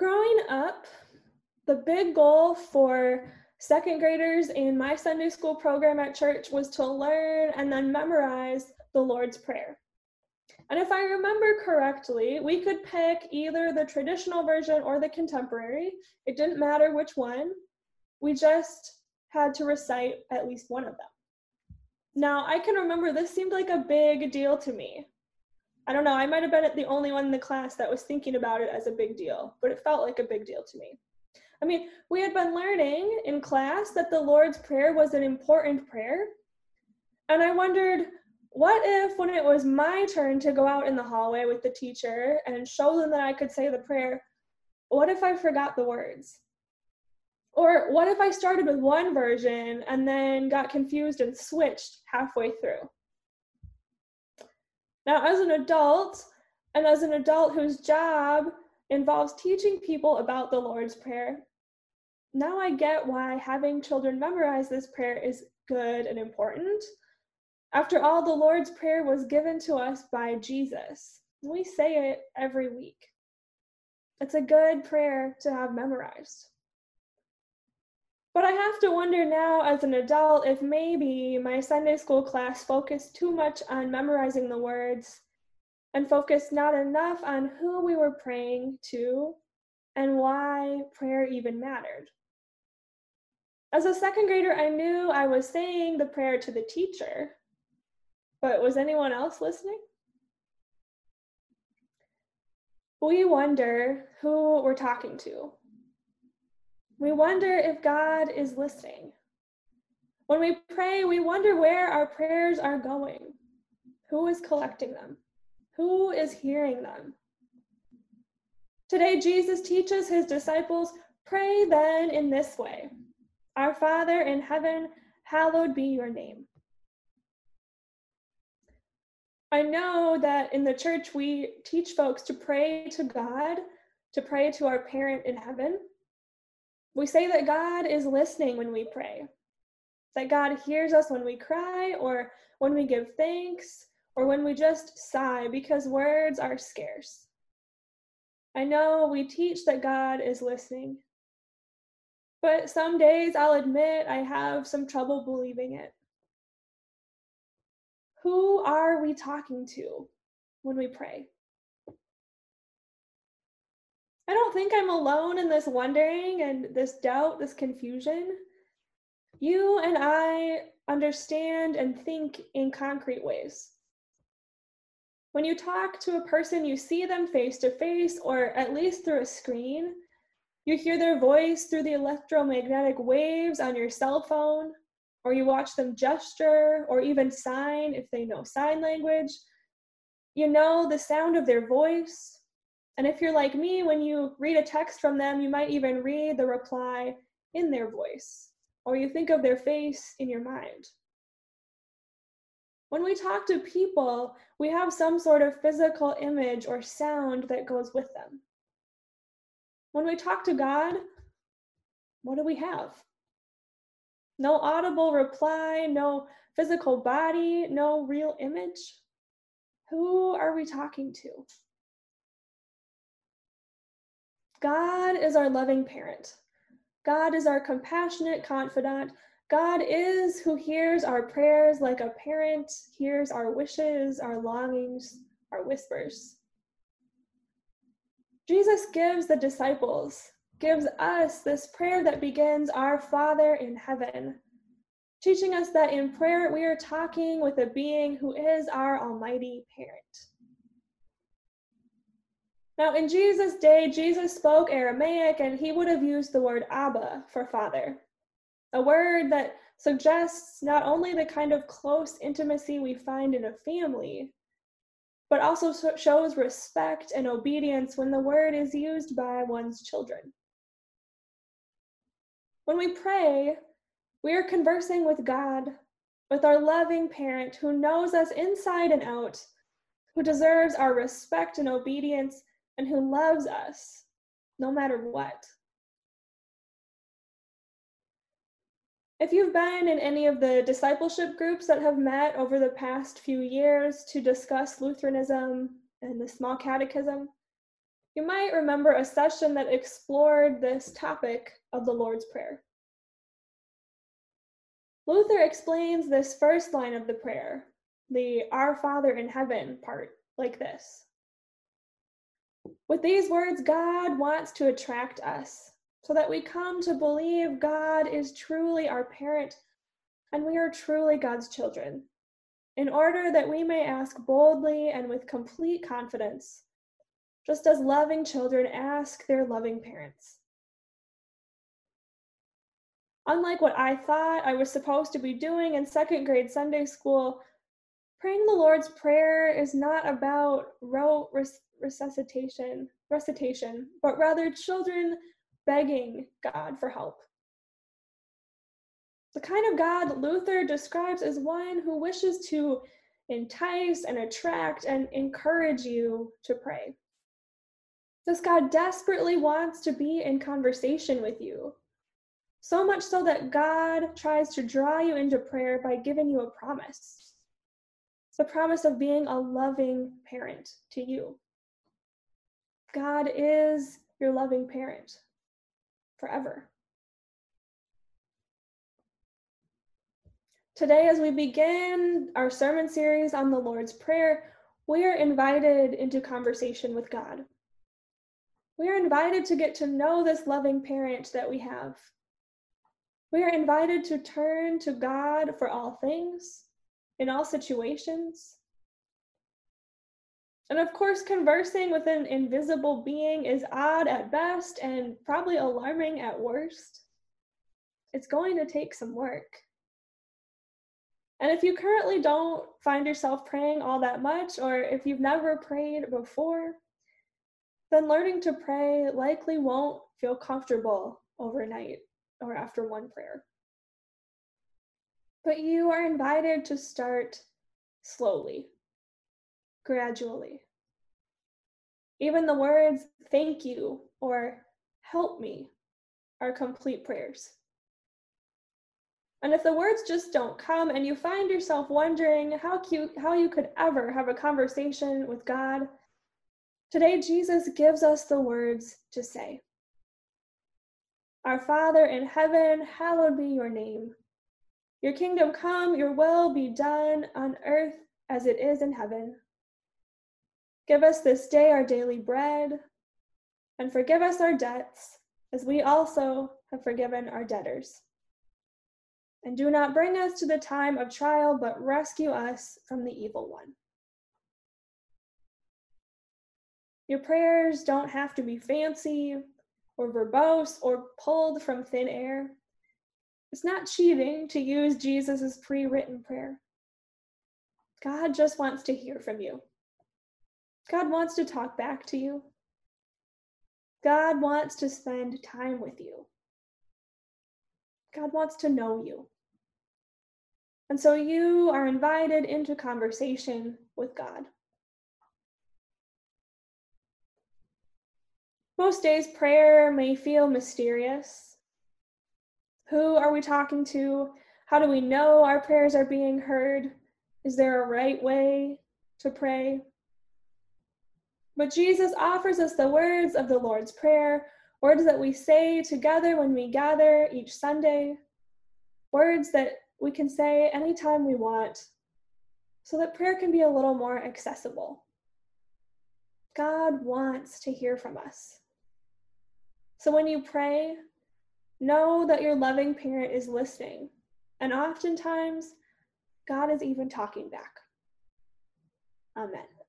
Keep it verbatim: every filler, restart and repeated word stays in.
Growing up, the big goal for second graders in my Sunday school program at church was to learn and then memorize the Lord's Prayer. And if I remember correctly, we could pick either the traditional version or the contemporary. It didn't matter which one. We just had to recite at least one of them. Now, I can remember this seemed like a big deal to me. I don't know, I might have been the only one in the class that was thinking about it as a big deal, but it felt like a big deal to me. I mean, we had been learning in class that the Lord's Prayer was an important prayer. And I wondered, what if when it was my turn to go out in the hallway with the teacher and show them that I could say the prayer, what if I forgot the words? Or what if I started with one version and then got confused and switched halfway through? Now, as an adult, and as an adult whose job involves teaching people about the Lord's Prayer, now I get why having children memorize this prayer is good and important. After all, the Lord's Prayer was given to us by Jesus. We say it every week. It's a good prayer to have memorized. But I have to wonder now as an adult if maybe my Sunday school class focused too much on memorizing the words and focused not enough on who we were praying to and why prayer even mattered. As a second grader, I knew I was saying the prayer to the teacher, but was anyone else listening? We wonder who we're talking to. We wonder if God is listening. When we pray, we wonder where our prayers are going. Who is collecting them? Who is hearing them? Today, Jesus teaches his disciples, pray then in this way. Our Father in heaven, hallowed be your name. I know that in the church, we teach folks to pray to God, to pray to our parent in heaven. We say that God is listening when we pray, that God hears us when we cry or when we give thanks or when we just sigh because words are scarce. I know we teach that God is listening, but some days I'll admit I have some trouble believing it. Who are we talking to when we pray? I don't think I'm alone in this wondering and this doubt, this confusion. You and I understand and think in concrete ways. When you talk to a person, you see them face to face, or at least through a screen. You hear their voice through the electromagnetic waves on your cell phone, or you watch them gesture, or even sign if they know sign language. You know the sound of their voice. And if you're like me, when you read a text from them, you might even read the reply in their voice, or you think of their face in your mind. When we talk to people, we have some sort of physical image or sound that goes with them. When we talk to God, what do we have? No audible reply, no physical body, no real image. Who are we talking to? God is our loving parent. God is our compassionate confidant. God is who hears our prayers like a parent hears our wishes, our longings, our whispers. Jesus gives the disciples, gives us this prayer that begins, Our Father in heaven, teaching us that in prayer we are talking with a being who is our almighty parent. Now, in Jesus' day, Jesus spoke Aramaic, and he would have used the word Abba for father, a word that suggests not only the kind of close intimacy we find in a family, but also shows respect and obedience when the word is used by one's children. When we pray, we are conversing with God, with our loving parent who knows us inside and out, who deserves our respect and obedience, and who loves us no matter what. If you've been in any of the discipleship groups that have met over the past few years to discuss Lutheranism and the Small Catechism, You might remember a session that explored this topic of the Lord's Prayer. Luther explains this first line of the prayer, the Our Father in Heaven part, like this. With these words, God wants to attract us so that we come to believe God is truly our parent and we are truly God's children, in order that we may ask boldly and with complete confidence, just as loving children ask their loving parents. Unlike what I thought I was supposed to be doing in second grade Sunday school, praying the Lord's Prayer is not about rote res- resuscitation, recitation, but rather children begging God for help. The kind of God Luther describes as one who wishes to entice and attract and encourage you to pray. This God desperately wants to be in conversation with you, so much so that God tries to draw you into prayer by giving you a promise. The promise of being a loving parent to you. God is your loving parent forever. Today, as we begin our sermon series on the Lord's Prayer, we are invited into conversation with God. We are invited to get to know this loving parent that we have. We are invited to turn to God for all things, in all situations. And of course, conversing with an invisible being is odd at best and probably alarming at worst. It's going to take some work. And if you currently don't find yourself praying all that much, or if you've never prayed before, then learning to pray likely won't feel comfortable overnight or after one prayer. But you are invited to start slowly, gradually. Even the words, thank you, or help me, are complete prayers. And if the words just don't come and you find yourself wondering how cute, how you could ever have a conversation with God, today Jesus gives us the words to say. Our Father in heaven, hallowed be your name. Your kingdom come, your will be done on earth as it is in heaven. Give us this day our daily bread, and forgive us our debts, as we also have forgiven our debtors. And do not bring us to the time of trial, but rescue us from the evil one. Your prayers don't have to be fancy or verbose or pulled from thin air. It's not cheating to use Jesus' pre-written prayer. God just wants to hear from you. God wants to talk back to you. God wants to spend time with you. God wants to know you. And so you are invited into conversation with God. Most days, prayer may feel mysterious. Who are we talking to? How do we know our prayers are being heard? Is there a right way to pray? But Jesus offers us the words of the Lord's Prayer, words that we say together when we gather each Sunday, words that we can say anytime we want, so that prayer can be a little more accessible. God wants to hear from us. So when you pray, know that your loving parent is listening, and oftentimes, God is even talking back. Amen.